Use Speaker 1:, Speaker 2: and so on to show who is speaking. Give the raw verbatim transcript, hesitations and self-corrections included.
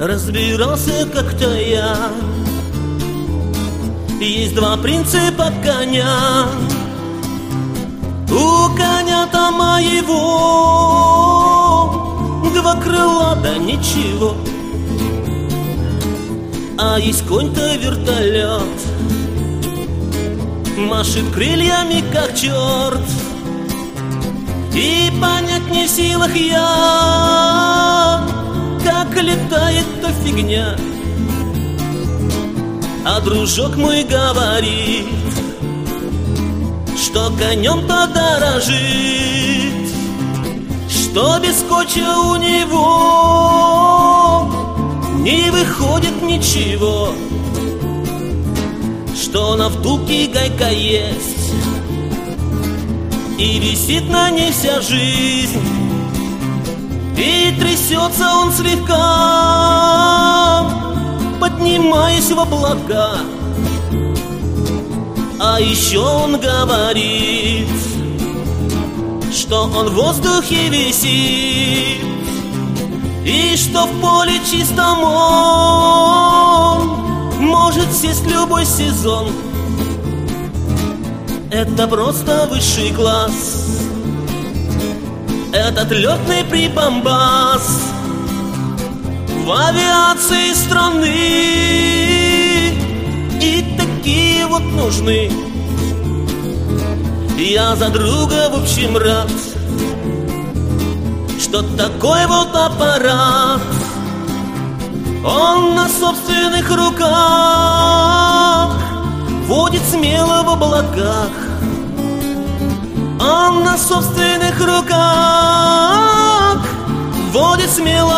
Speaker 1: Разбирался как-то я. Есть два принципа коня. У коня-то моего два крыла, да ничего. А есть конь-то вертолет, машет крыльями как черт. И понять не в силах я, как летает-то фигня. А дружок мой говорит, что конем-то дорожит, что без скотча у него не выходит ничего, что на втулке гайка есть и висит на ней вся жизнь. И трясется он слегка, поднимаясь в облака. А еще он говорит, что он в воздухе висит, и что в поле чистом он может сесть любой сезон. Это просто высший класс, этот летный прибамбас в авиации страны. И такие вот нужны. Я за друга в общем рад, что такой вот аппарат он на собственных руках водит смело в облаках. Он на собственных руках водит смело